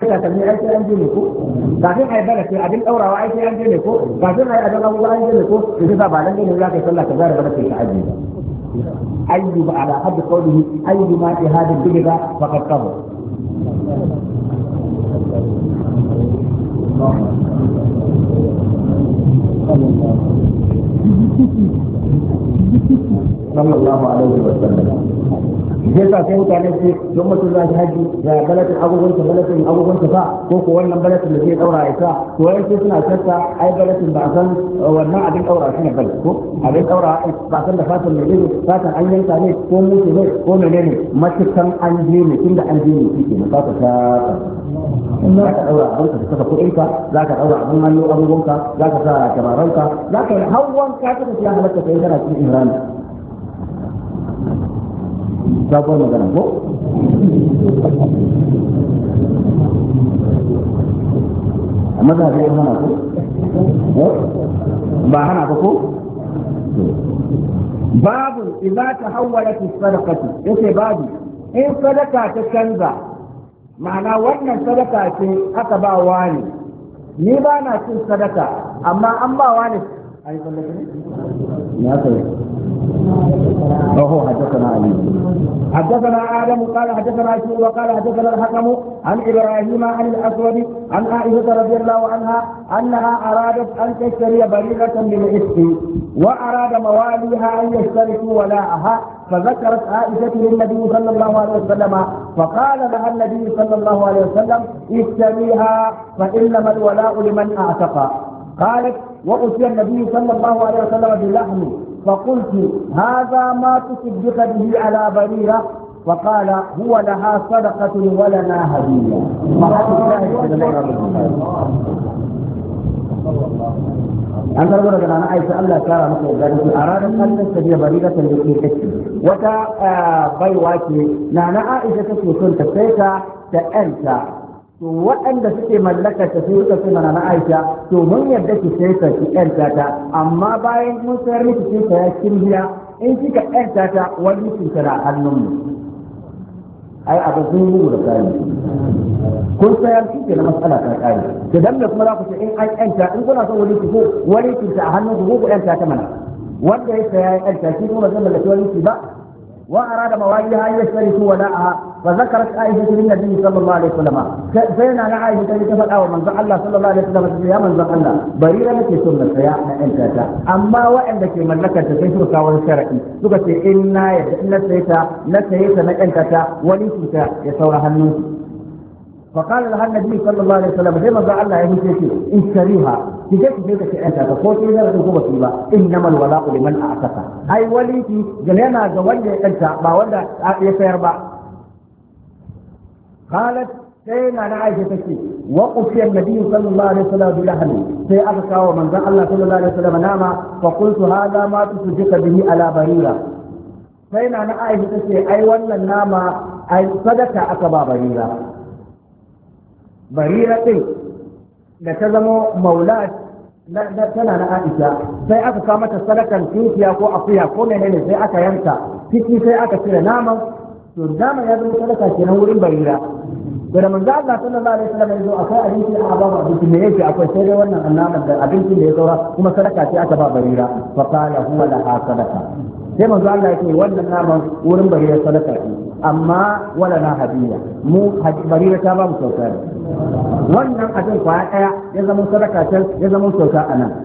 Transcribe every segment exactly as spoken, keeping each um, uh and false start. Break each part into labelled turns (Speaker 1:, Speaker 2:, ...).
Speaker 1: takalmi ai sai an je ne ko kafin ai bala sai abin daurawa ai sai an je ne ko kafin ai abin abubuwa an je ne ko yanzu ba lalle ne za ka yi sallah ka zara bala sai ka aje ayyuba ala hadd qawlihi ayyuma ihad bid'a faqad qabr sallallahu alaihi wa sallam sai sa sai mutane su don mutum za shi haji da balatin agogon ta balatin agogon ta fa ko ko wannan balatin da zai daura ya sa to wai sai suna shakka ai balatin ba san wannan abin daura shi ne bal ko abin daura ba san da fatan ne ne fatan an yanka ne ko mutu ne ko menene matukan an je ne tunda an je ne shi ne fata ta in za ka daura abin ka saka kuɗinka za ka daura abin hannu agogonka za ka sa tabaranka za ka hawan ka ta ya halatta kai kana cikin ihram sabuwar magana ko amma za a yi hana ko ba hana ko ko babu idza tahawwalat as-sadaqatu yace babu in sadaka ta canza ma'ana wannan sadaka ce aka ba wani ni ba na cin sadaka amma an ba wani ai sadaka ne ya sai وهو حدثنا علي حدثنا آدم قال حدثنا شعبة وقال حدثنا الحكم عن إبراهيم عن الأسود عن عائشة رضي الله عنها أنها أرادت أن تشتري بريرة للعتق وأراد مواليها أن يشتركوا ولاءها فذكرت عائشة للنبي صلى الله عليه وسلم فقال لها النبي صلى الله عليه وسلم اشتريها فإنما الولاء لمن أعتق قالت وأتي النبي صلى الله عليه وسلم باللحم فقلت هذا ما تصدق به على بريرة فقال هو لها صدقة ولنا هدية أنت رجل أنا عايز الله تعالى مثل أراد أن تستجيب بريرة التي تكتب وتا بيواتي نانا عائشة تكون تكتيكا تأنسى to waɗanda suke mallaka ta sai suka ce mana na Aisha to mun yadda ki sai ka ki ƴanta ta amma bayan mun sayar miki sai ka ya kirbiya in kika ƴanta ta wani kin tana hannun mu ai abu sun bugu da kai kun sayar ki ke na matsala ta kai to dan da kuma za ku ce in an ƴanta in kuna son wani ki ko wani kin ta a hannun ku ku ƴanta ta mana wanda ya saya ya ƴanta shi kuma zai mallaki wani ki ba وأراد مواليها أن يشتركوا ولاءها فذكرت عائشة للنبي صلى الله عليه وسلم فإن أنا عائشة لتفت أو من زعل الله صلى الله عليه وسلم يا من زعل الله بريرة لك سنة سياحنا أنت أما وعندك من لك تسيسرك والشرعي تقول إنا نسيتا نسيتا أنت وليسك يسورها النوم فقال لها النبي صلى الله عليه وسلم زي ما قال الله يا سيدي اشتريها تجيك بيتك انت تقول لي لا تقول بها انما الولاء لمن اعتق اي وليتي جلنا جوال انت ما ولا يسير با قالت سيدنا عائشة تكي وقفي النبي صلى الله عليه وسلم بلحم سي أبكى ومن ذا الله صلى الله عليه وسلم نام فقلت هذا ما تصدق به على بريرة سيدنا عائشة تكي أي ولا نام أي صدق أكبا بريرة barira ɗin da ta zama maula tana na Aisha sai aka kawo mata sadakan tunkiya ko akuya ko menene sai aka yanka ciki sai aka cire naman to naman ya zama sadaka kenan wurin barira to da manzo Allah sallallahu alaihi wasallam ya zo akai abinci a ba abinci me yake akwai sai dai wannan annaban da abincin da ya saura kuma sadaka ce aka ba barira fa qala huwa laha sadaqa sai manzo Allah yake wannan naman wurin barira sadaka ce amma wala na hadiya mu barira ta ba mu kyauta ne wannan abin kwaya daya ya zama sadaka can ya zama kyauta a nan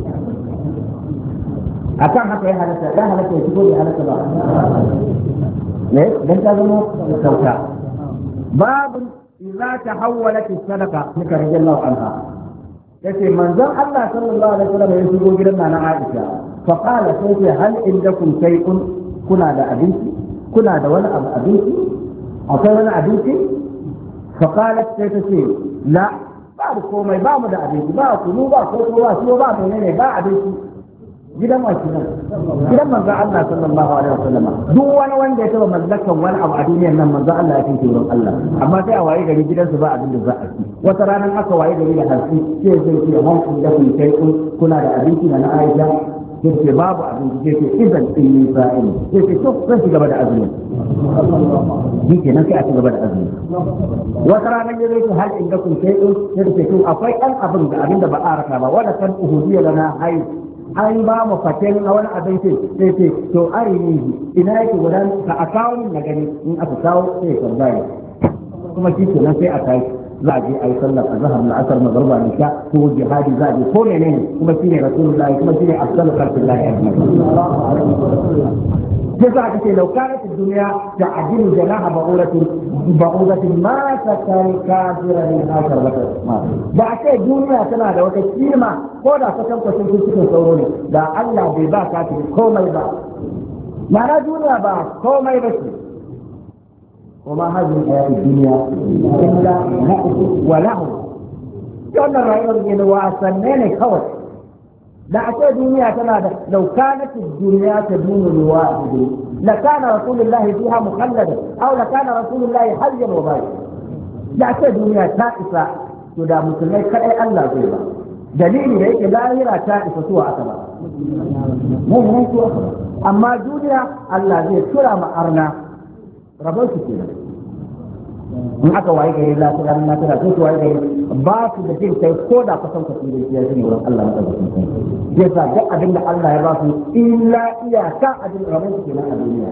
Speaker 1: akan haka ya halatta ya halatta ya shigo ya halatta ba ne dan ta zama kyauta babu idza tahawwalat as-sadaqa nika radiyallahu anha yace manzon Allah sallallahu alaihi wasallam ya shigo gidan nana Aisha fa qala sai hal indakum shay'un kuna da abinci kuna da wani abu abinci akwai wani abinci فقالت سيتسي لا بعد كومي با mu da abinci ba kunu ba ko ba so ba menene ba abinci gidan wa kinan gidan manzo Allah sallallahu alaihi wasallam duk wani wanda ya taba mallakan wani abu a duniyar nan manzo Allah ya tinke wurin Allah amma sai a waye gari gidansu ba abin da za a ci wata ranar aka waye gari da hanci sai zai ce hanci da kun kai kuna da abinci na Aisha sai ce babu abinci sai ce idan inni sa'im sai ce to zan ci gaba da azumi shi kenan sai a ci gaba da azumi wata rana ya zai hal inda kun sai in sai ce to akwai ɗan abin da abin da ba a raka ba wanda kan uhudiyya lana hai an ba mu faten a wani abinci sai ce to arini ina yake gudan ka a kawo min na gani in aka kawo sai ya tambaya kuma shi kenan sai a kai za a je a yi sallar a zahar la'asar magarba ne sha ko jihadi za a je ko menene kuma shine rasulullahi kuma shine afdalu khalqillahi ajma'in sai za a ce lau kanat ad-dunya ta'dilu janaha ba'uratin ba'uratin ma sakal kafira min akar wata ba a ce duniya tana da wata kima ko da ka tankwashin cikin sauro ne da Allah bai ba kafiri komai ba ma'ana duniya ba komai ba ce وما هذه الحياة الدنيا إلا لعب ولهو كان الرأي من واسنين كوت لا أتى دنيا كما لو كانت الدنيا تدوم الواحد لكان رسول الله فيها مخلدا أو لكان رسول الله حيا وبايا لا أتى دنيا تائفة تدا مسلمين كأي الله زيبا دليل هيك لا يرى تائفة سوى أكبر مو هو سوى أكبر أما دنيا الله زي كرة ما أرنا rabon su ke in aka waye gari lafiya na lafiya sai su waye gari ba su da jin kai ko da kusan ka tsire ya shi ne wurin Allah na ɗaukar kai sai sa duk abin da Allah ya ba su illa iyaka abin rabon su ke nan a duniya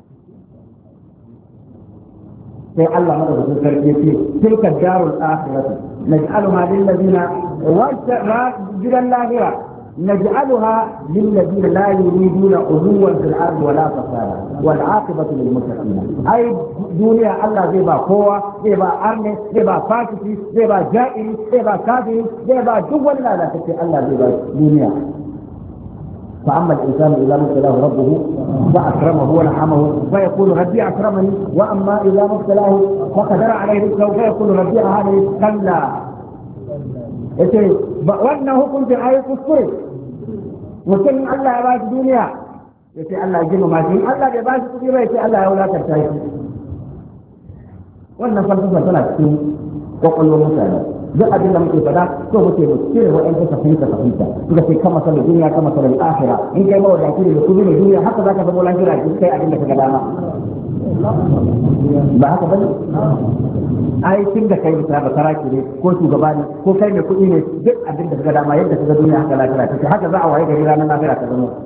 Speaker 1: sai Allah na ɗaukar sarki ce tilka darul akhirati naj'aluha lil ladina wa gidan lahira نجعلها للذين لا يريدون علوا في الارض ولا فسادا والعاقبه للمتقين اي دنيا الله زي با قوه زي با ارني زي با فاسقي زي با جائر زي با كافر زي با دول لا لا تكفي الله زي با دنيا فاما الانسان اذا ما ابتلاه ربه فاكرمه ونعمه فيقول ربي اكرمني واما اذا ما ابتلاه فقدر عليه رزقه فيقول ربي اهانني كلا yace wannan hukuncin ayi kuskure mutum Allah ya ba shi duniya yace Allah ya gina mashi Allah bai ba shi kudi ba yace Allah ya wulatar ta shi wannan falsafa tana cikin kwakwalwar mutane duk abin da muke fada so muke mu cire wa'yan ta fahimta fahimta suka ce kama sanar duniya kama sanar akhira in kai ma wadaki ne da kudi ne duniya haka zaka zama lafiya ki kai abin da kaga dama ba haka bane ai tun da kai bisa ba saraki ne ko shugaba ne ko kai mai kuɗi ne duk abin da kaga dama yadda kaga duniya haka lafiya take haka za a waye gari ranar lafiya ta zama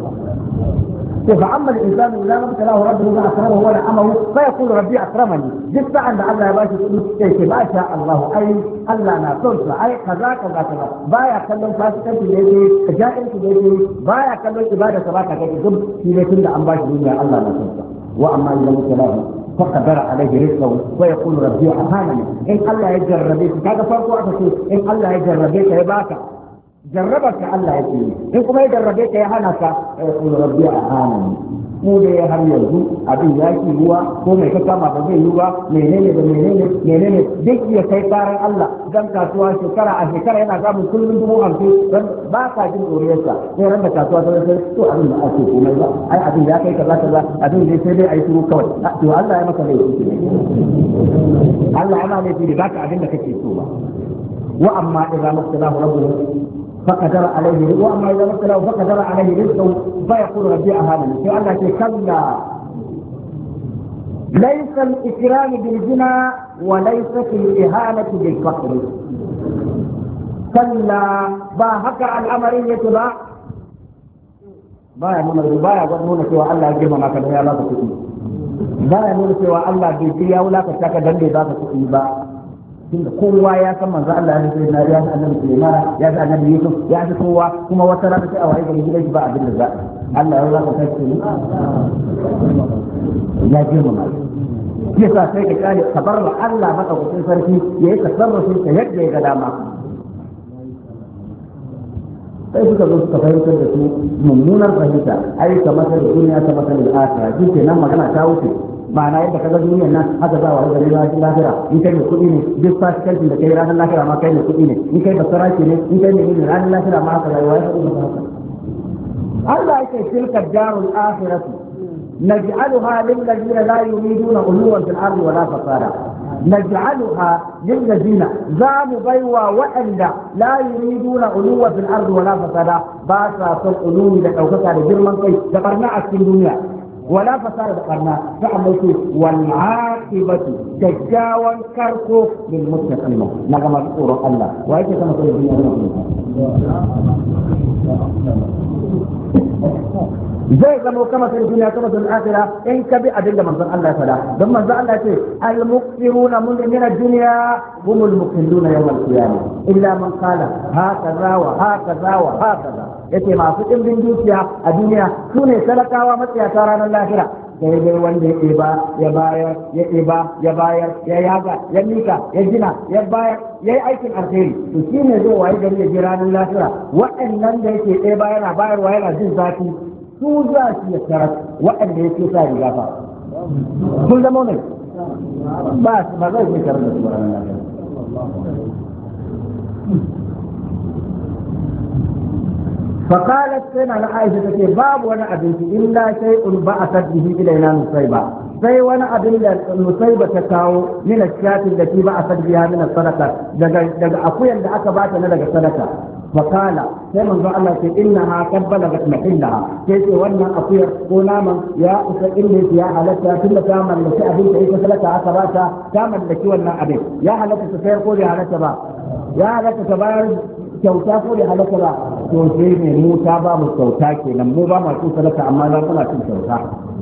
Speaker 1: فأما الإنسان إذا ما ابتلاه ربه فأكرمه ونعمه فيقول ربي أكرمني جزء عند الله يباشر كيف ما شاء الله أي الله ناصر أي كذا كذا كذا بايا كلهم فاسقين في بيتي جائر في بيتي بايا كلهم إبادة سباكة كي يقول في بيتي أن باشر دنيا الله ناصر وأما إذا ما ابتلاه فقدر عليه رزقه ويقول ربي أهانني إن الله يجربك هذا فرق واحد إن الله يجربك يباكى جربك الله يجي إن كما يجربك يا هناك يقول ربي أهانني mu da ya har yanzu abin ya ki ruwa ko mai ka kama ba zai yi ba menene da menene menene duk ya kai karan Allah dan kasuwa shekara a shekara yana samun kullum dubu hamsin dan ba ka jin doriyarsa sai ran da kasuwa ta sai to abin da ake komai ba ai abin ya kai kaza kaza abin dai sai dai ai shiru kawai to Allah ya maka laifi Allah ya ma laifi da baka abin da kake so ba wa amma idza masalahu rabbuhu فقدر عليه واما اذا مثله فقدر عليه رزقه فيقول ربي اهانني في الله كلا ليس الاكرام بالغنى وليست الاهانه بالفقر كلا با هكا الامريه با baya nuna baya nuna cewa Allah ya girma maka da ya baka kuɗi baya nuna cewa Allah bai ya wulaka ka dan bai baka kuɗi ba tunda kowa ya san manzo Allah ya ce na ya san annabi Sulaiman ya san annabi Yusuf ya san kowa kuma wata rana sai a waye gari gidan shi ba abin da za Allah ya zaka kai shi ya ji mu mai yasa sai ka kare kabar Allah madaukakin sarki yayi tasarrufi ta yadda ya ga dama sai suka zo suka fahimtar da su mummunar fahimta ai kamar da duniya ta masal al-akhirah shi nan magana ta wuce ma'ana yadda kaga duniyar nan haka za a wani gari ranar lahira in kai mai kuɗi ne duk fasikanci da kai ranar lahira ma kai mai kuɗi ne in kai basaraki ne in kai mai ranar lahira ma haka rayuwa ya faɗi masa haka Allah yake tilka darul akhirati naj'aluha lil ladina la yuriduna uluwan fil ardi wala fasada naj'aluha lil ladina za mu baiwa waɗanda la yuriduna uluwa fil ardi wala fasada ba sa son ulumi da daukaka da girman kai da barna a cikin duniya ولا فساد قرنا فعملت والعاقبة تجاوى كركو للمتقين نعم سورة الله وأيش كما تقول الدنيا zai zama kama sai duniya kama sun akhira in ka bi abin da manzon Allah ya fada don manzon Allah ya ce al muqsiruna min ad-dunya hum al muqilluna yawm al qiyamah illa man qala hakaza wa hakaza wa hakaza yace masu dimbin dukiya a duniya sune talakawa matsiyata ranar lahira daidai wanda ya ba ya bayar ya ba ya bayar ya yaga ya mika ya gina ya bayar ya yi aikin alheri to shine zai wayi gari ya ji ranar lahira waɗannan da yake ɗaya ba yana bayarwa yana jin zafi su za su ya tarar waɗanda ya ce sa riga fa sun zama ne ba ba zai ce tarar da su ranar lafiya فقالت سنة عائشة تقول باب وانا أبنتي إلا شيء بعثت به إلينا نصيبة sai wani abin da musaiba ta kawo min ashatin da ke ba a sadbiya min sadaka daga daga akuyan da aka bata na daga sadaka fakala sai manzo Allah ce innaha qad balagat mahillaha sai ce wannan akuyar ko naman ya isa inda ya halatta tunda ta mallaki abin da ita sadaka aka bata ta mallaki wannan abin ya halatta ta sayar ko bai halatta ba ya halatta ta bayar kyauta ko bai halatta ba to sai ne mu ta ba mu kyauta kenan mu ba mu sadaka amma za mu cin kyauta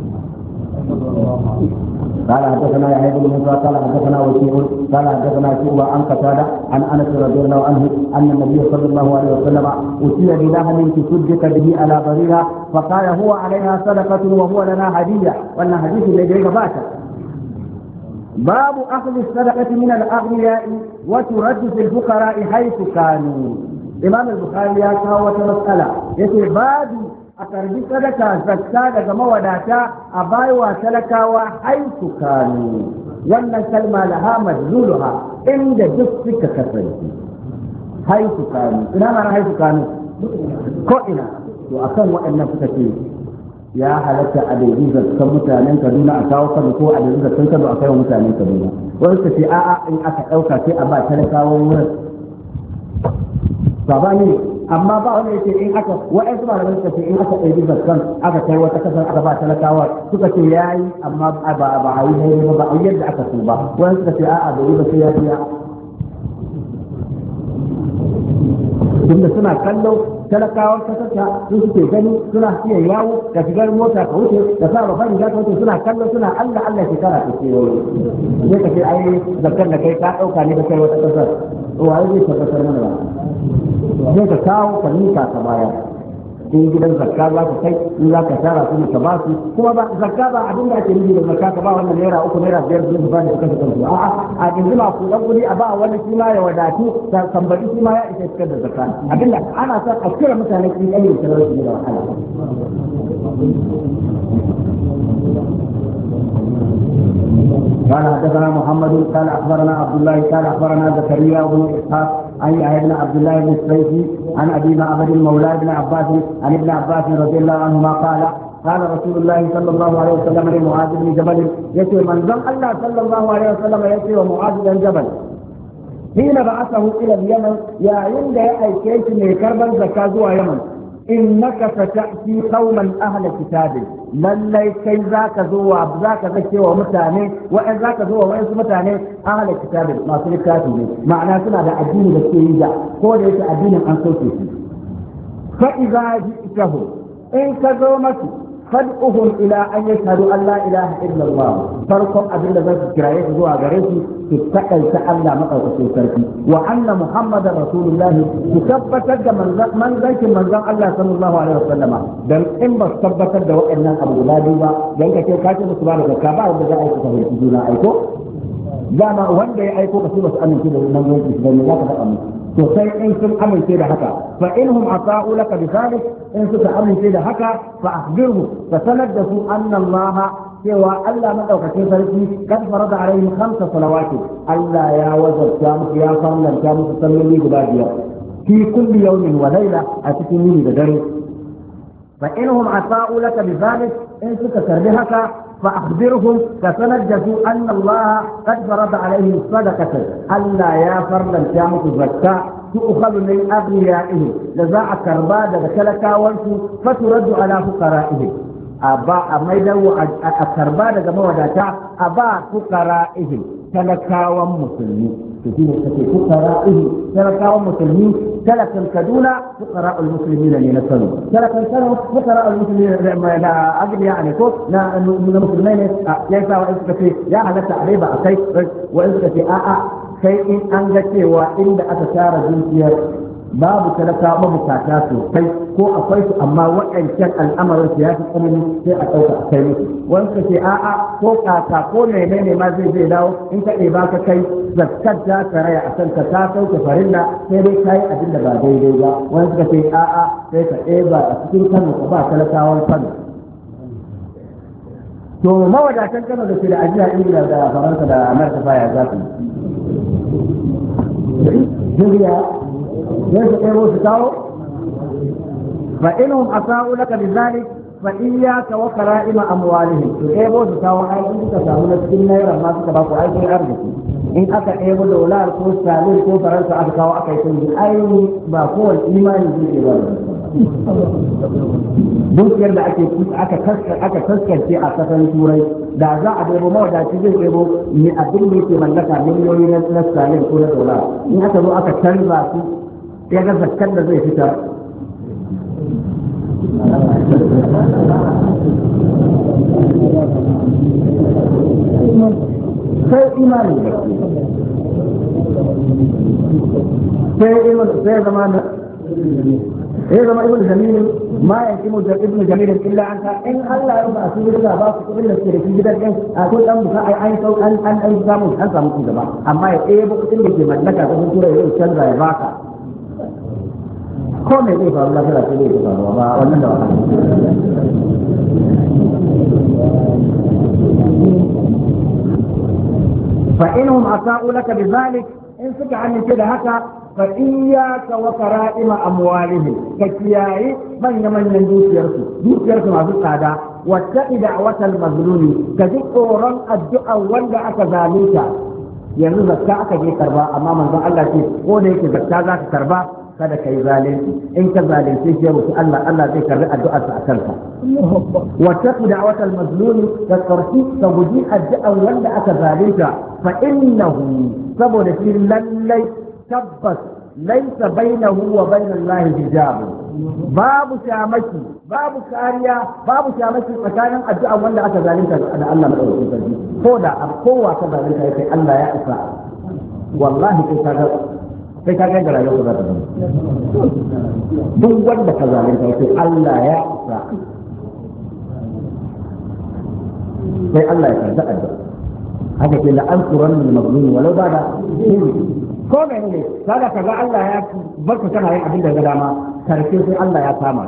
Speaker 1: قال حدثنا يحيى بن موسى قال حدثنا وكيع قال حدثنا شعبة عن قتادة عن انس رضي الله عنه ان النبي صلى الله عليه وسلم اتي بلحم تصدق به على ضريرة فقال هو عليها صدقة وهو لنا هدية وان حديث الذي باشا باب اخذ الصدقة من الاغنياء وترد في الفقراء حيث كانوا امام البخاري يا كاوة مسألة يقول بابي a karbi sadaka zakka daga mawadata a baiwa talakawa haitu kanu wannan kalma laha majzuluha inda duk suka kasance haitu kanu ina mana haitu kanu ko ina to akan waɗannan suka ce ya halatta a daidai zakkan mutanen Kaduna a kawo Kano ko a daidai zakkan Kano a kai mutanen Kaduna wani suka ce a'a in aka ɗauka sai a ba talakawan wurin ba ne amma ba wanda yake in aka wa'ai su malamai suka ce in aka ɗaiɗi zakkan aka kai wata kasar aka ba talakawa suka ce yayi amma ba ba a yi daidai ba ba a yadda aka so ba wani suka ce a'a bai yi ba sai ya biya tunda suna kallo talakawan kasar ta su suke gani suna iya yawo da shigar mota ka wuce da sa babban riga ka wuce suna kallo suna Allah Allah shekara ta ce sai ka ce ai zakkan da kai ka ɗauka ne da kai wata kasar waye zai tabbatar mana ba sai ka kawo ka nika ka baya in gidan zakka za ka kai in za ka tara su ka ba su kuma ba zakka ba abin da ake nufi da zakka ka ba wannan naira uku naira biyar su ba ne ka kashe kansu a'a a yanzu ma ku dan kudi a ba wani shi ma ya wadatu tambayi shi ma ya isa cikar da zakka abinda ana son a kira mutane su yi ayyukan talauci da wahala قال حدثنا محمد قال اخبرنا عبد الله قال اخبرنا زكريا بن اسحاق عن يحيى بن عبد الله بن السيفي عن ابي معبد المولى بن عباس عن ابن عباس رضي الله عنهما قال قال رسول الله صلى الله عليه وسلم لمعاذ بن جبل يتي من ذم الله صلى الله عليه وسلم يتي ومعاذ بن جبل حين بعثه الى اليمن يا عند ايكيت من كربا زكاه يمن إنك ستأتي قوما أهل كتاب للي كي ذاك ذو ذاك ذكي ومتاني وإن ذاك ذو وإن متاني أهل كتاب ما في كاتب معناه سنة هذا الدين ذكي يجا هو ليس الدين عن صوته فإذا جئته إن كذومك فادعوهم إلى أن يشهدوا أن لا إله إلا الله فرقم أدلة ذات كراية ذو أغريسي تتقل تألا مقر سيسرتي وأن محمد رسول الله تثبتت من ذلك من ذلك الله صلى الله عليه وسلم بل إن بثبتت دواء الناس أبو غلابي ذلك كيف كاتب سبحانه وتعالى وبدأ أيكو فهي تجونا أيكو dama wanda ya aiko ka su ba su amince da wannan yanki da ne za ka faɗa musu to sai in sun amince da haka fa inhum ata'u laka bi zalik in suka amince da haka fa akhbirhu fa sanad da su anna Allah cewa Allah madaukakin sarki kad farada alaihim khamsa salawati Allah ya wajabta musu ya fallanta musu salloli guda biyar fi kulli yawmin wa layla a cikin yini da dare فإنهم أساءوا لك بذلك إن سكت بهك فأخبرهم كسندجوا أن الله قد فرض عليهم الصدقة ألا يا فرلا كامت الزكاة تؤخذ من أغنيائهم لزاع كرباد ذكلك وانسوا فترد على فقرائهم أبا أميدو الكرباد كما وداتا أبا فقرائهم تلكاوا مسلمين تجيب فقرائهم تلكاوا مسلمين تلك الكدولة فقراء المسلمين لنسلوا تلك الكدولة فقراء المسلمين لا أجل يعني كو لا من المسلمين يسا وإنسك في يا هلك عريبة أكي وإنسك في آآ شيء أنجتي وإن أتسار جنسية babu talaka mabukata sosai ko akwai su amma waɗancan al'amarin su ya fi tsanani sai a ɗauka a kai musu wani ka ce a'a ko kaka ko menene ma zai zai dawo in ka ɗeba ka kai zakkar ta karaya a kanka ta sauke farilla sai dai kayi abin da ba daidai ba wani ka ce a'a sai ka ɗeba a cikin kano ka ba talakawan kano to mawadatan kano da ke da ajiya ingila da faransa da amurka baya za su yi ليس غيره ستاو فإنهم أساءوا لك بذلك فإياك وكرائم أموالهم تقيبوا ستاو أي أنت تساهل سكين نيرا ما تتبقوا أي شيء أرضك إن أكا إيبوا دولار كو سالين كو فرنسا أدكاو أكا يكون أي باقوة الإيمان يجي إيبوا dukiyar da ake aka aka taskance a kasan turai da za a debo mawadaci zai debo ne abin da yake mallaka miliyoyi na salin ko na dola in aka zo aka canza su ya ga zakkar da zai fitar sai imani sai zama إذا ما ابن جميل ما يتم ابن جميل إلا أنت إن الله يوم أسير الله باس كل الشيء في جدك أقول أم بخاء أي سو أن أن أي زمان أن زمان كذا أما إيه بقول لك من لك أقول ترى إيه شن ذا يباك كم إيه فالله كذا كذا كذا ولا لا فإنهم أساءوا لك بذلك إن سكع عن كذا هكا فإياك وكرائم أموالهم كتياي من يمن يندوس يرسو دوس يرسو ما في قادة واتقي دعوة المظلوم كذلك أوران الدعاء وندع كذلك يعني زكاة كذي كربا أمام الله كي قولي كزكاة كربا kada kai zalunci in ka zalunce shi yau Allah Allah zai karbi addu'ar sa akan ka wa taqu da'watal mazlum ka qarfi ka guji addu'an wanda aka zalunta fa innahu saboda shi lallai tabbas laysa bainahu wa bainal lahi hijab babu shamaki babu kariya babu shamaki tsakanin addu'an wanda aka zalunta da Allah madaukakin sarki ko da kowa ka zalunta sai Allah ya isa wallahi kai kaga sai ka ga rayuwar za ta zama duk wanda ka zalunta sai Allah ya isa sai Allah ya karɓi addu'a haka ke la'ansuran min mazlumi walau ba da ko mai ne kaga kaga Allah ya barka kana yin abin da ga dama karshe sai Allah ya kama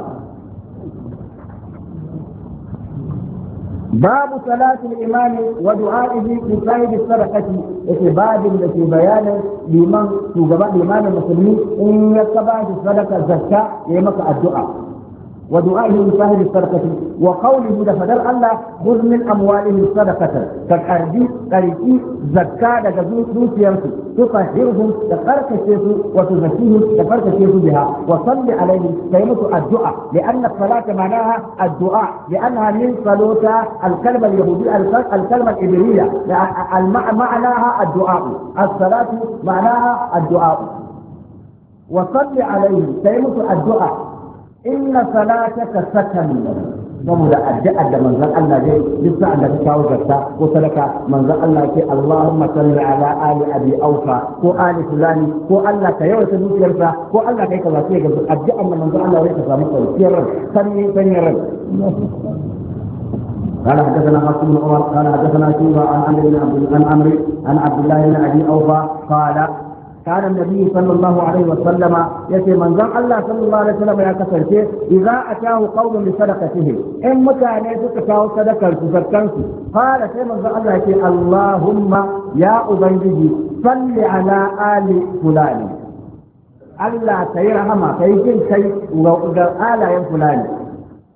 Speaker 1: باب صلاة الإمام ودعائه لصاحب الصدقة في باب في بيان لمن تجمع الإمام المسلمين إن يتبع الصدقة الزكاة يمك الدعاء ودعائه لصاحب الصدقة وقوله لفدر الله خذ من أموالهم صدقة كالأرض كالإي زكاة لجزوء دوسيانسو تطهرهم تفرك الشيخ وتزكيهم تفرك الشيخ بها وصل عليهم كلمة الدعاء لأن الصلاة معناها الدعاء لأنها من صلوة الكلمة اليهودية الكلمة الإبرية معناها الدعاء الصلاة معناها الدعاء وصل عليهم كلمة الدعاء إن صلاتك سكن saboda addu'ar da manzon Allah zai duk sa'an da ka kawo zakka ko sadaka manzon Allah ke Allahumma salli ala ali abi aufa ko ali fulani ko Allah ka yawaita dukiyarsa ko Allah kai ka zace ga addu'ar da manzon Allah zai ka samu kwanciyar ran sanni sanni ran قال حدثنا حسن بن عمر قال حدثنا شيبه عن عمرو بن عبد عن عمرو عن عبد الله بن ابي اوفى قال كان النبي صلى الله عليه وسلم يتي من ذا الله صلى الله عليه وسلم يا كفرته إذا أتاه قوم بصدقتهم إن مكان يتكاو صدقة تزكنسوا قال كما ذا الله يتي اللهم يا أبنجي صل على آل فلان الله سيرحم سيجن شيء وآل فلان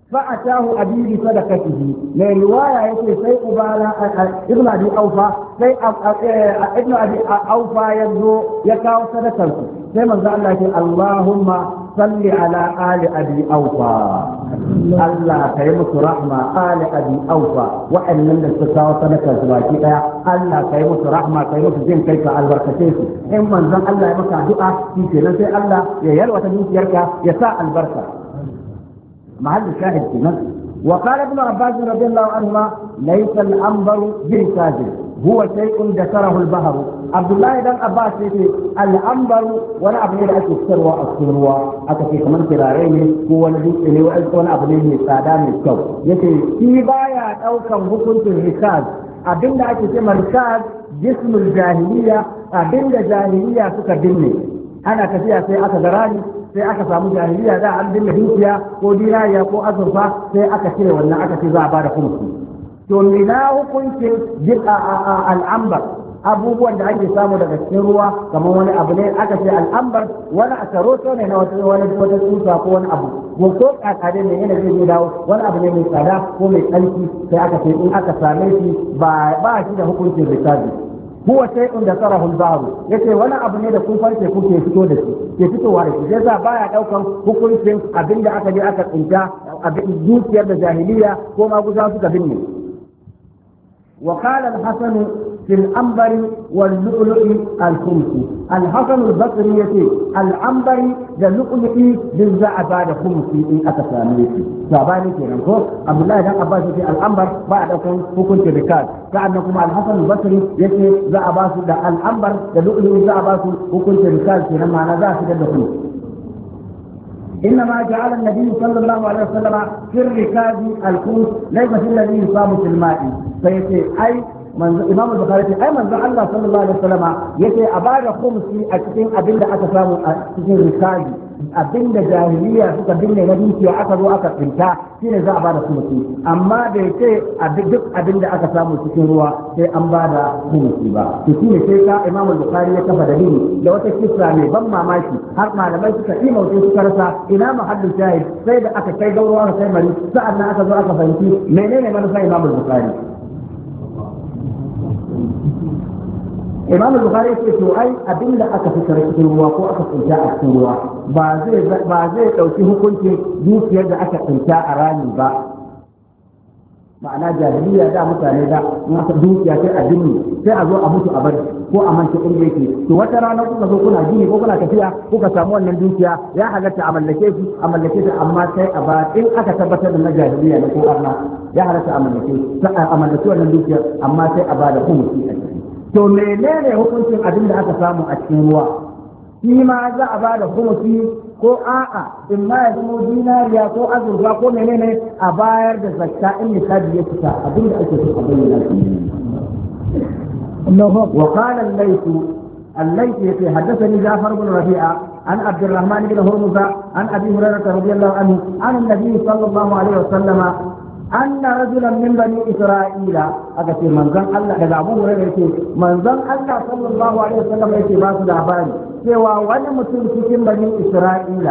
Speaker 1: فأتاه أبي بصدقته من رواية يقول سي أبانا ابن أبي أوفى سي ابن أبي أوفى يبدو يكاو صدقته سي من ذا الله اللهم صل على آل أبي أوفى الله كيمس رحمة آل أبي أوفى وأن من التكاو صدقة زواجية الله كيمس رحمة كيمس زين كيف البركتين إن من ذا الله يمسع دعا في سنة الله يلوى تنوك يركا يساء البركة محل الشاهد في نفسه. وقال ابن عباس رضي الله عنهما ليس العنبر بركاز هو شيء ذكره البحر. عبد الله بن عباس يقول العنبر وانا ابني لا تستروى السروا اكفي كمان كرارين هو الذي اللي وانا ابني سادان الكو يقول في بايا دوكان hukuncin rikaz abinda ake cewa rikaz jismul jahiliya abinda jahiliya suka binne ana tafiya sai aka garani sai aka samu jahiliya da an dinga dukiya ko dinariya ko azurfa sai aka cire wannan aka ce za a bada kumsi to mina hukuncin jil'a al'ambar abubuwan da ake samu daga cikin ruwa kamar wani abu ne aka ce al'ambar wani akaroto ne na wata wani wata tsusa ko wani abu ko ko kakade ne yana zai dawo wani abu ne mai tsada ko mai tsarki sai aka ce in aka same shi ba ba shi da hukuncin rikazi huwa shay'un da sarahu al-bahr yace wani abu ne da kun farke kuke fito da shi ke fitowa da shi yasa baya daukan hukuncin abinda aka je aka tsinta abin dukiyar da jahiliya ko maguza suka binne wa qala al-hasan في العنبر واللؤلؤ الخمس. الحسن البصري يقول العنبر واللؤلؤ بالزعبان خمس إن أتساميك صاباني كيرانكو عبد الله بن عباس في العنبر بعدكم حكمت بكاد كأنكم الحسن البصري يقول زعباس العنبر واللؤلؤ زعباس حكمت بكاد كيران معنا ذا في الدخول. إنما جعل النبي صلى الله عليه وسلم في الركاز الخمس ليس في الذي يصاب في الماء فيقول أي manzo Imam Bukhari ce ai manzo Allah sallallahu alaihi wasallama yace a bada khumsi a cikin abinda aka samu a cikin rikabi abinda jahiliya suka binne na dukiya aka zo aka tsinta shine za a bada khumsi amma da yace duk abinda aka samu cikin ruwa sai an bada khumsi ba to shine sai ka Imam Bukhari ya kafa dalili da wata kissa mai ban mamaki har malamai suka yi mauce suka rasa ina mahallin shahid sai da aka kai gaurawa sai mari sa'annan aka zo aka fahimci menene manufar Imam Bukhari. Imam Bukhari ce to ai abinda aka fitar cikin ruwa ko aka tsinta a cikin ruwa ba zai ba zai dauki hukuncin dukiyar da aka tsinta a rani ba ma'ana jahiliya da mutane da in aka dukiya sai a dinne sai a zo a mutu a bari ko a manta inda yake to wata rana kuka zo kuna gini ko kuna tafiya kuka samu wannan dukiya ya halatta a mallake shi a mallake shi amma sai a ba in aka tabbatar da na jahiliya ne ko arna ya halatta a mallake a mallake wannan dukiya amma sai a ba da humusi a ciki to menene hukuncin abin da aka samu a cikin ruwa shi ma za a ba da humusi ko a'a in ma ya zama dinariya ko azurfa ko menene a bayar da zakka in nisabi ya fita abin da ake so a bayyana shi وقال الليث الليث يقول حدثني جعفر بن ربيعه عن عبد الرحمن بن هرمز عن ابي هريره رضي الله عنه عن النبي صلى الله عليه وسلم أن رجلا من بني إسرائيل أكثر من ذن الله إذا أبو هريرة يقول من ذن الله صلى الله عليه وسلم يقول باس دعباني سوى وانا مسلم بني إسرائيل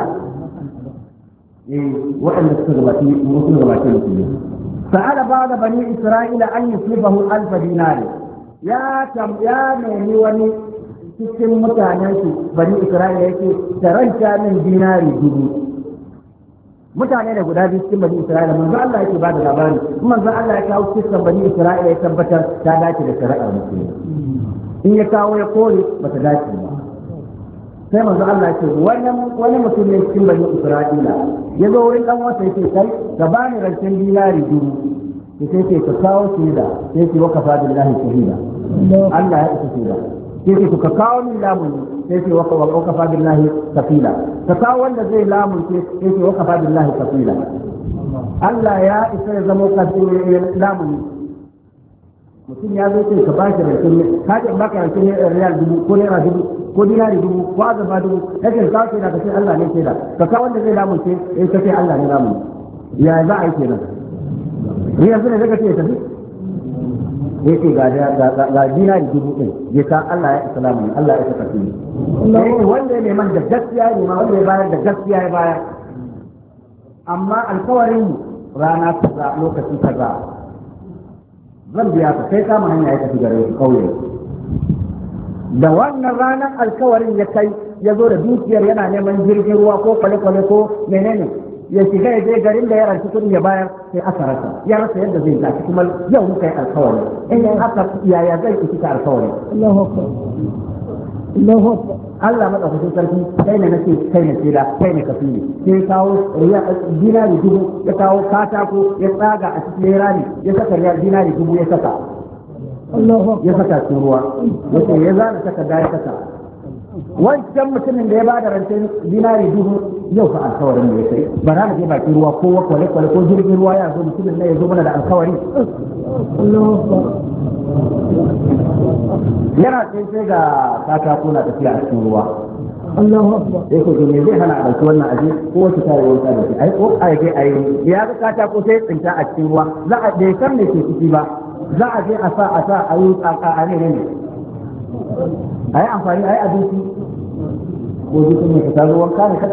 Speaker 1: وإن استغبتي مسلم سأل بعض بني إسرائيل أن يصيبه ألف دينار يا كم يا مهني وني cikin mutanen su bani Isra'ila yake taranta min dinari dubu mutane da guda biyu cikin bani Isra'ila manzo Allah yake bada labari manzo Allah ya kawo cikin bani Isra'ila ya tabbatar ta dace da shari'ar musulmi in ya kawo ya kore bata dace ba sai manzo Allah yake wani wani mutum ne cikin bani Isra'ila ya zo wurin dan wasa yake kai ka bani rancen dinari dubu sai ce ka kawo shi da sai ce wakafa billahi shahida Allah ya isa shahida sai ce ka kawo min lamuni sai ce wakafa billahi kafila ka kawo wanda zai lamunce sai ce wakafa billahi kafila Allah ya isa ya zama lamuni mutum ya zo ce ka ba shi rancen ne ka ce baka rancen ne riyal dubu ko naira dubu ko dinari dubu ko azaba dubu kake kawo shi da ka ce Allah ne ke da ka kawo wanda zai lamunce sai ka ce Allah ne lamuni ya za a yi kenan yanzu ne zaka ce tafi ya ce ga dinari dubu ɗin ya ta Allah ya islamu ne Allah ya isa kafi ne wanda ya neman da gaskiya ya nema wanda ya bayar da gaskiya ya bayar amma alkawarin rana kaza lokaci kaza zan biya ka sai kama hanya ya tafi gare shi kauye da wannan ranar alkawarin ya kai ya zo da dukiyar yana neman jirgin ruwa ko kwale-kwale ko menene ya shiga ya je garin da ya ranci kudi ya bayar sai aka rasa ya rasa yadda zai tafi kuma yau muka yi alkawari in yan haka yaya zai ki cika alkawari Allahu akbar Allahu akbar Allah madaukakin sarki kai ne nake kai ne sai da kai ne kafili sai kawo dinari dubu ya kawo katako ya tsaga a cikin rani ya saka dinari dubu ya saka Allahu ya saka cikin ruwa yace ya zana saka da ya saka wancan mutumin da ya ba da rancen dinari dubu yau fa alkawarin da ya kai ba za mu je bakin ruwa ko kwale kwale ko jirgin ruwa ya zo mutumin ne ya zo mana da alkawari yana sai sai ga katako na tafiya a cikin ruwa Allahu akbar sai ko me zai hana a dauki wannan aje ko wata ta yi wanka da shi ai ko ai dai ai ya ga katako sai tsinta a cikin ruwa za a dai san me ke ciki ba za a je a sa a sa a yi a ne ne a yi amfani a yi abinci ko jikin mai fita ruwan kare kasa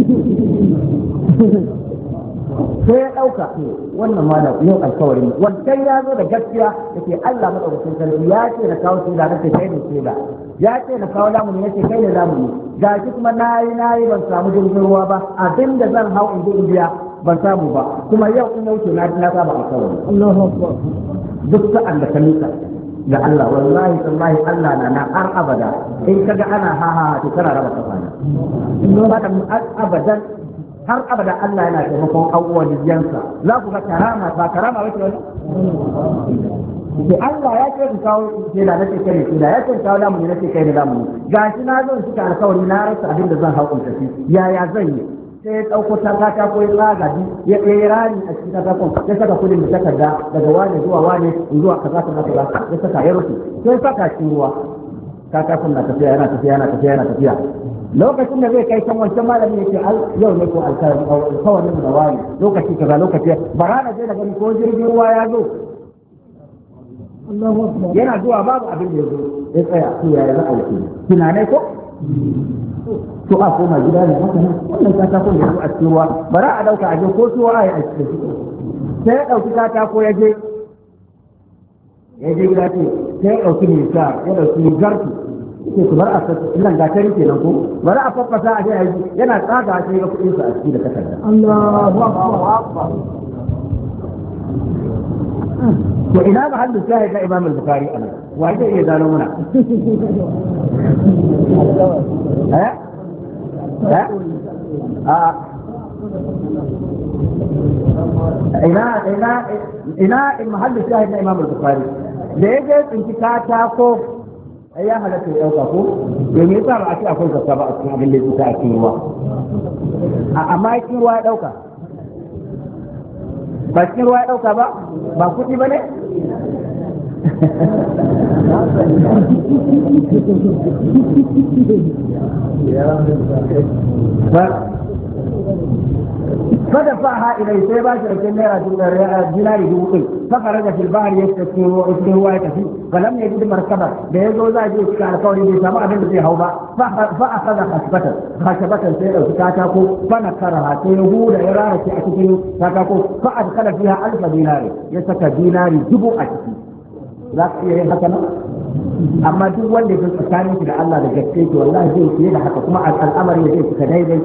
Speaker 1: sai ya ɗauka wannan ma da yau alkawarin wancan ya zo da gaskiya da ke Allah maɗaukacin sarki ya ce na kawo shaida na ce kai ne shaida ya ce na kawo lamuni ya ce kai ne lamuni ga shi kuma na yi na yi ban samu jirgin ruwa ba abin da zan hau in je indiya ban samu ba kuma yau in yauke na na saba alkawari duk sa'an da ka nika da Allah wallahi wallahi Allah na na har abada in kaga ana ha ha to kana raba kafana ba da abadan har abada Allah yana taimakon abubuwan yansa za ku ga karama ba karama wace wani sai Allah ya ce ku kawo sai da nake kai sai da ya ce kawo da mu nake kai da mu gashi na zo cika alƙawari na rasa abin da zan hau tafi yaya zan yi sai ya ɗauko takata ko ya tsaga ya ɗaya rani a cikin katakon ya saka kudin da takarda daga wane zuwa wane zuwa kaza kaza kaza ya saka ya rufe sai ya saka cikin ruwa katakon na tafiya yana tafiya yana tafiya yana tafiya lokacin da zai kai can wancan malami yake yau ne ko alkawarin da wani lokaci kaza lokaci bara na je da gani ko jirgin ruwa ya zo yana zuwa babu abin da ya zo ya tsaya su yaya za a yi tunanai ko to a koma gida ne haka nan wannan katako ya zo a cikin ruwa bara a dauka aje ko tuwa a yi a cikin sai ya dauki katako ya je ya je gida ce sai ya dauki nisa ya dauki garki ke su bar a sassu nan gatari kenan ko bari a faffasa a je yana tsaga sai ga kuɗin sa a ciki da takarda Allahu akbar to ina ba hadin shahid na Imam al-Bukhari anan wa zai iya gano muna eh eh a ina ina ina mahallin shahid na Imam al-Bukhari da yake tsinci katako ai ya halatta ya dauka ko me yasa ba a ce akwai zakka ba a cikin abin da yake a cikin ruwa amma cikin ruwa ya dauka ba cikin ruwa ya dauka ba ba kuɗi ba ne فدفعها إليه سيباش ركنيرا ديناري دوقي فخرج في البحر يستسير ويسره ويكفي فلم يجد مركبا بيزو زاجي كان قولي بيسامع من ذي هوبا فأخذ خشبة خشبة سيئة سكاتاكو فنكرها سيهود إرارة أكتين سكاكو فأدخل فيها ألف ديناري يسكى ديناري جبو أكتين لا تسيرين حسنا amma duk wanda ya tsakanin shi da Allah da gaske ki wallahi zai fiye da haka kuma al'amari ya zai fita daidai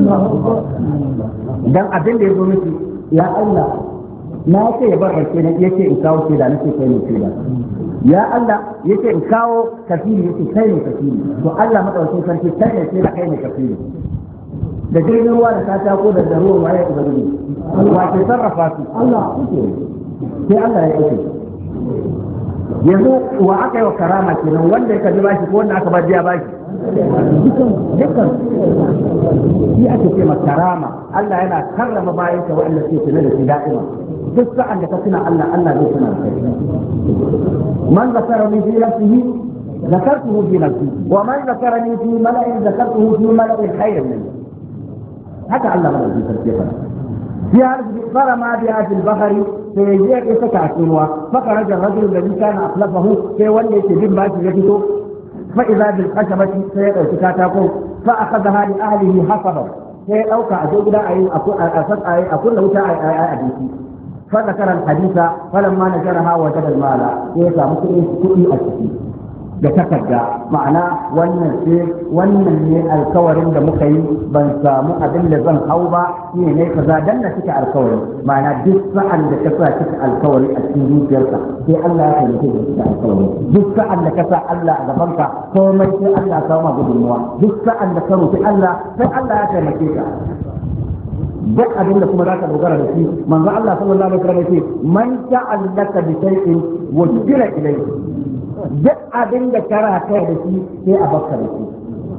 Speaker 1: dan abin da ya zo miki ya Allah na ce ya bar rake na yace in kawo ce da nake kai ne ce da ya Allah yace in kawo kafiri yace kai ne kafiri to Allah madaukakin sarki kai ne ce da kai ne kafiri da jirgin ruwa da katako da ruwan waye ubangiji wa ke sarrafa su Allah sai Allah ya yi yanzu wa aka yi wa karama kenan wanda ya kaji bashi ko wanda aka ba jiya bashi dukkan shi ake ce ma karama Allah yana karrama bayan ka wa'anda ke tuna da shi da'ima duk sa'an da ka tuna Allah Allah zai tuna da kai man zakarani fi nafsihi zakartuhu fi nafsi wa man zakarani fi mala'in zakartuhu fi mala'in khairin minni haka Allah madaukakin sarki ya fara في فرما بها في البحر فيجيء يسكع سنوا فخرج الرجل الذي كان أخلفه في ولي تبين باش يفتو فإذا بالخشبة سيئة سكاتاكو فأخذها لأهله حصبا sai ya ɗauka a jirgin أي أكون له شاء أبيتي فذكر الحديث فلما نشرها وجد المال يسا مكين كئي أشكي da takarda ma'ana wannan ce wannan ne alkawarin da muka yi ban samu abin da zan hau ba ne ne kaza dan na cika alkawari ma'ana duk sa'an da ka sa cika alkawari a cikin zuciyarka sai Allah ya taimake ka cika alkawari duk sa'an da ka sa Allah a gabanka komai sai Allah ya kawo ma gudunmuwa duk sa'an da ka roki Allah sai Allah ya taimake ka duk abin da kuma zaka dogara da shi manzo Allah sallallahu alaihi wasallam yace man ta'allaka bi shay'in wujira ilayhi duk abin da karata da shi sai a bakka da shi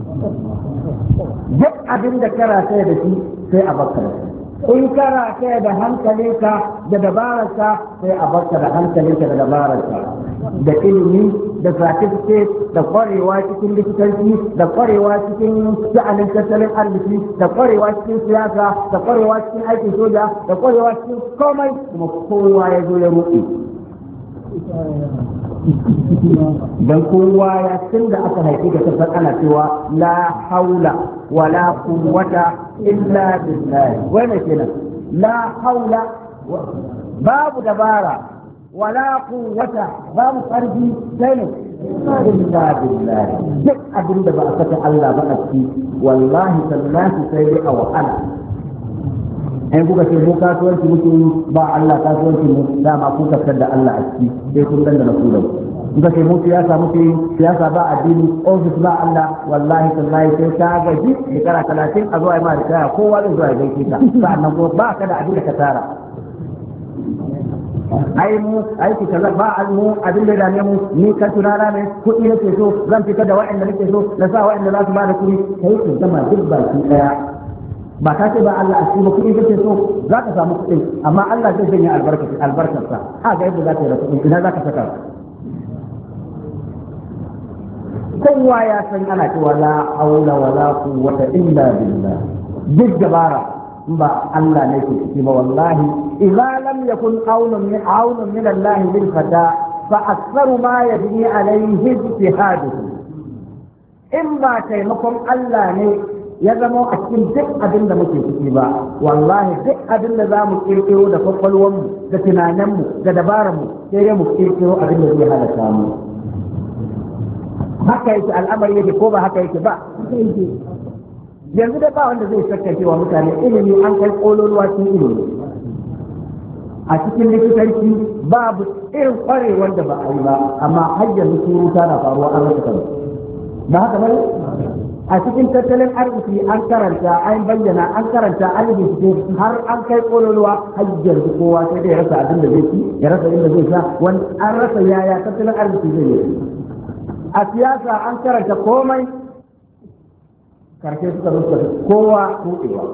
Speaker 1: duk abin da karata da shi sai a bakka da shi in karata da hankalinka da dabararka sai a bakka da hankalinka da dabararka da ilimi da certificate da kwarewa cikin likitanci da kwarewa cikin sha'anin tattalin arziki da kwarewa cikin siyasa da kwarewa cikin aikin soja da kwarewa cikin komai kuma kowa ya zo ya ruɗe dan kowa ya tun da aka haifi da kasar ana cewa la haula wala quwwata illa billah wai mai kenan la haula babu dabara wala quwwata babu karfi sai ne illa billah duk abin da ba a saka Allah ba a ciki wallahi tallahi sai dai a wahala in kuka ce mu kasuwanci muke yi ba Allah kasuwanci mu dama ku kasar da Allah a ciki sai kun danda na kula kuka ce mu siyasa muke yi siyasa ba addini office ba Allah wallahi tallahi sai ka gaji shekara talatin a zuwa ma da kaya kowa zai zuwa ya gaishe ka sa'annan ko ba ka da abin da ka tara ai mu aiki kaza ba mu abin da dame mu ni ka tunana ne kuɗi nake so zan fita da wa'anda nake so na sa wa'anda za su ba da kuɗi kai ku zama duk baki daya ba ka ce ba Allah a cikin kuɗi kake so za ka samu kuɗi amma Allah zai sanya albarkaci albarkarsa a ga yadda za ka yi da kuɗi ina za ka saka kowa ya san ana cewa la haula wala quwwata illa billah duk dabara ba Allah ne ke ciki ba wallahi idza lam yakun aunun min aunun min Allah lil fata fa aktharu ma yabni alayhi ijtihaduhu in ba taimakon Allah ne ya zama a cikin duk abin da muke ciki ba wallahi duk abin da za mu kirkiro da kwakwalwarmu da tunaninmu da dabararmu sai dai mu kirkiro abin da zai halaka mu haka yake al'amari yake ko ba haka yake ba yanzu da ba wanda zai saka cewa mutane ilimi an kai kololuwa cikin ilimi a cikin likitanci babu irin kwarewar da ba a yi ba amma har yanzu surutu na faruwa an rasa kansu ba haka bane a cikin tattalin arziki an karanta an bayyana an karanta an yi har an kai kololuwa har yanzu kowa sai dai ya rasa abin da zai ci ya rasa inda zai sha wani an rasa yaya tattalin arziki zai yi a siyasa an karanta komai karshe suka rusa kowa kuɗewa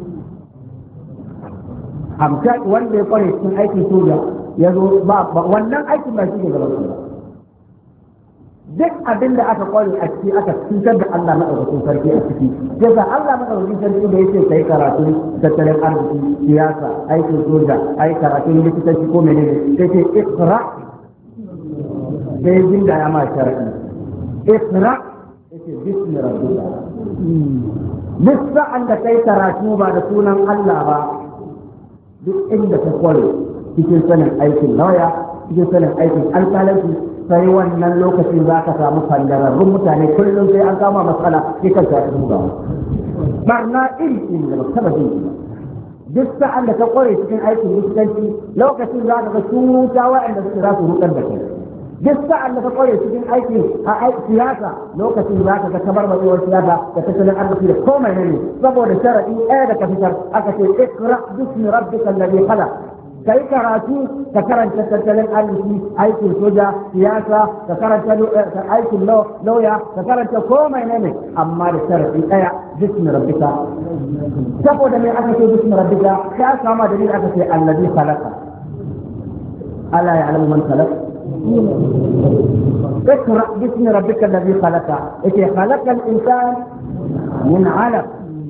Speaker 1: hamsa wanda ya kware cikin aikin soja ya zo ba wannan aikin ba shi ne gaban ba duk abin da aka kware a ciki aka cutar da Allah madaukakin sarki a ciki yasa Allah madaukakin sarki da yake kai karatun tattalin arziki siyasa aikin soja ai karatun likitanci ko menene sai ce iqra sai jin da ya ma sharadi iqra yace bismi rabbika duk sa'an da kai karatu ba da sunan Allah ba duk inda ka kware cikin sanin aikin lauya cikin sanin aikin alƙalanci sai wannan lokacin za ka samu fandararrun mutane kullum sai an kama matsala sai kan ta buga barna iri iri da ba jin duk sa'an da ka kware cikin aikin likitanci lokacin za ka ga shuta wa'anda suke za su rukar da kai duk sa'an da ka kware cikin aiki a aiki siyasa lokacin za ka ga kamar matsayawar siyasa da tattalin arziki da komai ne saboda sharadi ɗaya da ka fitar aka ce ikra bismi rabbika alladhi khalaq kai karatu ka karanta tattalin arziki aikin soja siyasa ka karanta aikin lauya ka karanta komai ne amma da sharadi ɗaya bismi rabbika saboda me aka ce bismi rabbika ka kama dalil aka ce alladhi khalaqa ala ya'lamu man khalaqa اقرأ باسم ربك الذي خلق إذا خلق الإنسان من علق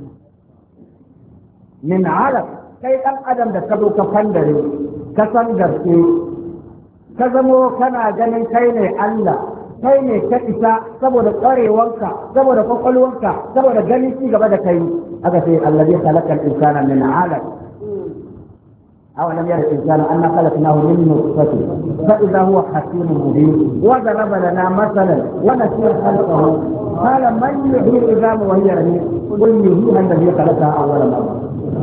Speaker 1: من علق كي أن أدم دكتور كفندري كسندرتي كزمو كان جنين كيني الله كيني كإسا سبو دقاري وانكا سبو دقل وانكا سبو دقني سيغا بدا كي هذا في الذي خلق الإنسان من علق أولم يرى الإنسان أنا خلقناه من نطفة فإذا هو حكيم مبين وضرب لنا مثلا ونسي خلقه قال من يحيي العظام وهي رميم قل يحييها الذي خلقها أول مرة.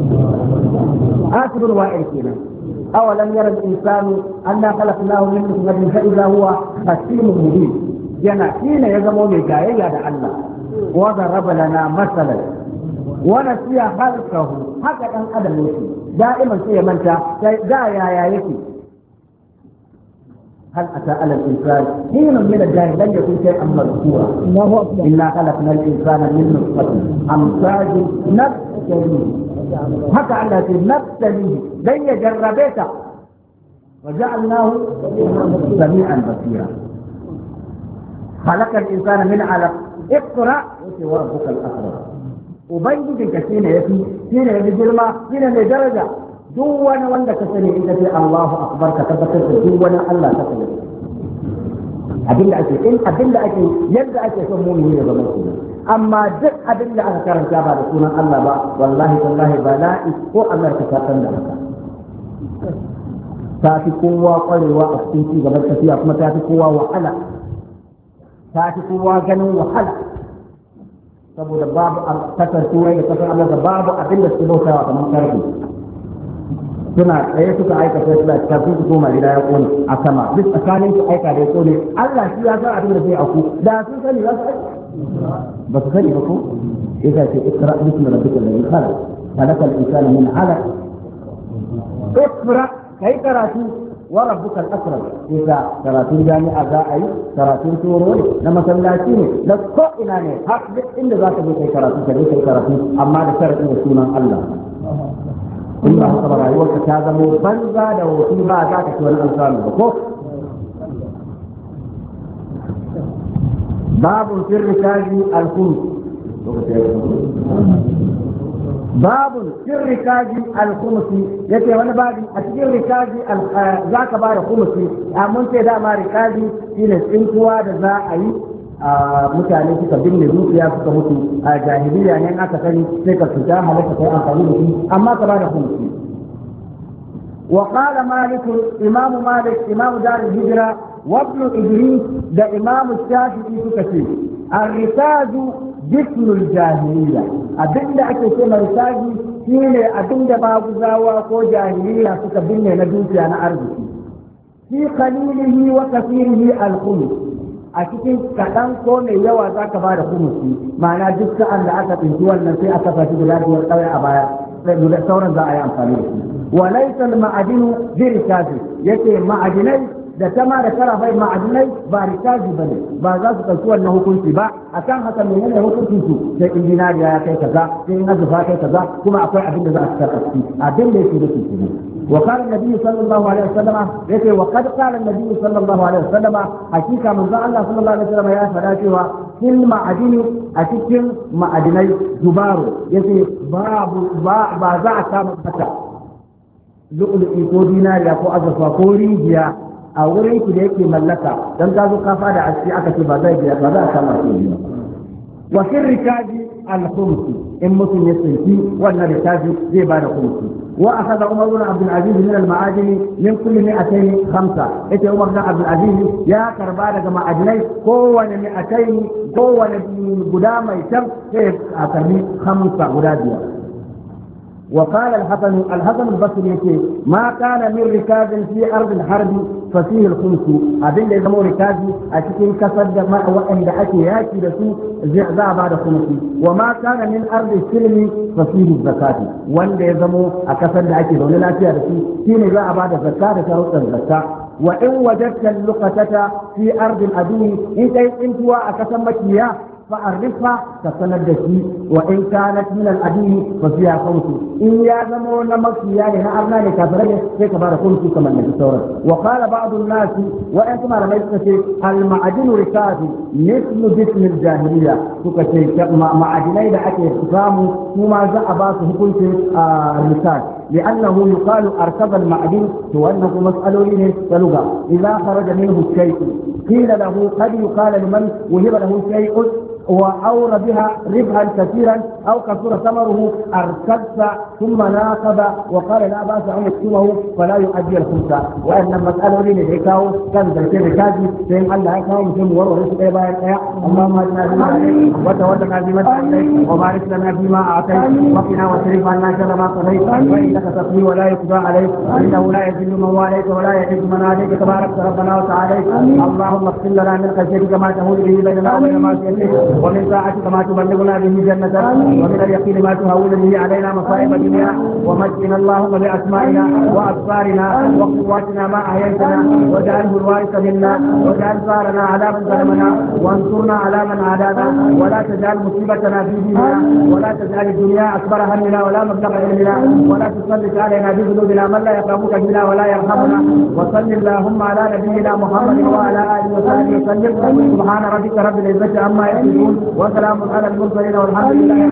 Speaker 1: آخر وائل فينا أولم يرى الإنسان أنا خلقناه من نطفة فإذا هو حكيم مبين ينأتينا يزمو مجايا يا الله وضرب لنا مثلا ونسي خلقه haka ɗan adam yake da'iman sai ya manta da yaya yake هل أتى على الإنسان حين من الجاهل لن يكون شيئا مذكورا إنا خلقنا الإنسان من نطفة أمشاج نبتليه هكا على نبتليه لن يجربك وجعلناه سميعا بصيرا خلق الإنسان من علق اقرأ وربك الأكرم ubangijinka shine yafi shine yafi girma shine mai daraja duk wani wanda ka sani in ka ce Allahu akbar ka tabbatar da duk wani Allah ta sani abinda ake in abinda ake yadda ake son mu'mini ya zama shi amma duk abinda aka karanta ba da sunan Allah ba wallahi wallahi bala'i ko Allah ka san da haka ta fi kowa kwarewa a cikin ci gaban tafiya kuma ta fi kowa wahala ta fi kowa ganin wahala saboda babu a kasar turai da kasar amurka babu abin da su bautawa kamar karfi suna tsaye suka aika sai suna kafin su koma gida ya kone a sama duk tsakanin su aika da ya kone Allah shi ya san abin da zai auku da sun sani za su aika ba su sani ba ko yasa ce ikra bismi rabbika alladhi khalaq khalaqa al-insana min 'alaq ikra kai karatu wa rabbuka al-akram yasa karatun jami'a za a yi karatun tsoro ne na masallaci ne na ko ina ne har duk inda za ka je kai karatu ka je kai karatu amma da sharadin da sunan Allah in ba haka rayuwarka ta zama banza da wofi ba za ka ci wani alfanu ba ko babu sirri kaji al-khums babu sirri kaji al-khumsi yace wani babu a cikin rikaji zaka ba da khumsi amma sai da ma rikaji shine tsinkuwa da za a yi mutane suka binne dukiya suka mutu a jahiliya ne aka sani sai ka fita halaka kai amfani da shi amma ka ba da khumsi wa qala malik imam malik imam dar al-hijra wa ibn idris da imam shafi'i suka ce ar-rikaju jismul jahiliya abinda ake ce mai rikaji shine abinda maguzawa ko jahiliya suka binne na dukiya na arziki fi qalilihi wa kathirihi al-khums a cikin kaɗan ko mai yawa za ka ba da kumusi ma'ana duk sa'an da aka tsinci wannan sai aka fashi guda biyar ɗauye a baya sai sauran za a yi amfani da shi wa laysa al-ma'adinu bi rikazi yace ma'adinai da tama da karafai ma'adinai ba rikazi bane ba za su ɗauki wannan hukunci ba akan haka menene hukuncin su sai in dinariya ya kai kaza sai in azurfa kai kaza kuma akwai abin da za a fitar a ciki abin da yake da su ne وقال النبي صلى الله عليه وسلم يقول وقد قال النبي صلى الله عليه وسلم حقيقة من ذا الله صلى الله عليه وسلم يا فلاتها كل معدن أتكل معدني جبار يقول باب باب كام حتى لؤلؤ ko dinariya ko azurfa ko rijiya a wurin ki da yake mallaka dan ka zo ka fada a ciki aka ce ba zai biya ba za a kama shi wa fil rikaji al-khums in mutum ya tsinci wannan rikaji zai bada khumsi واخذ عمر بن عبد العزيز من المعادن من كل مئتين خمسه اتى عمر بن عبد العزيز يا كربا daga ma'adinai kowane mi'atain kowane guda mai tam sai a karbi khamsa guda biyar وقال الحسن الحسن البصري ما كان من ركاز في ارض الحرب ففيه الخمس abin da ya zama rikazi a cikin kasar da waɗanda ake yaki da su za a bada khumsi wa ma kana min ardi silmi fa fihi zakati wanda ya zama a kasar da ake zaune lafiya da su shine za a bada zakka da sharuɗan zakka wa in wajadta luqatata fi ardi al-adu in kai intuwa a kasar makiya فأعرفها كسند شيء وإن كانت من الأدين ففيها خمس إن يعلمون مكيا لنعرنا لكفرة كيف بار خمس كما نجسورا وقال بعض الناس وأنتم على مجلس المعدن ركاز مثل جسم الجاهلية فكشي معدني لأكي احتفام ثم جاء باس حكمت الركاز لأنه يقال أركب المعدن وأنه مسألة كلغة إذا خرج منه الشيء قيل له قد يقال لمن وهب له شيء وأور بها ربحا كثيرا أو كثر ثمره أركبت ثم ناقض وقال لا بأس أن يكتبه فلا يؤدي الخمسة. وأن المسألة لي لحكاو كان ذلك ركاجي فإن الله يكاو مسلم وروريس إيبا يتعيا اللهم أجنا بما عليك وتولنا بما عليك وبارك لنا فيما أعطيت وقنا واصرف عنا شر ما قضيت وإنك تقضي ولا يقضى عليك إنه لا يذل من واليك ولا يعز من عليك تبارك ربنا وتعالى. اللهم اغفر لنا من خشيتك ما تهون به بيننا وبين معصيتك ومن طاعتك ما تبلغنا به جنتك ومن اليقين ما تهون به علينا مصائب الدنيا ومجدنا اللهم بأسمائنا وأبصارنا وقواتنا ما أحييتنا واجعله الوارث منا واجعل ثارنا على من ظلمنا وانصرنا على من عادانا ولا تجعل مصيبتنا في ديننا ولا تجعل الدنيا أكبر همنا ولا مبلغ علمنا ولا تسلط علينا بذنوبنا من لا يخافك بنا ولا يرحمنا. وصل اللهم على نبينا محمد وعلى آله وصحبه وسلم. سبحان ربك رب العزة عما يصفون وسلام على المرسلين والحمد لله.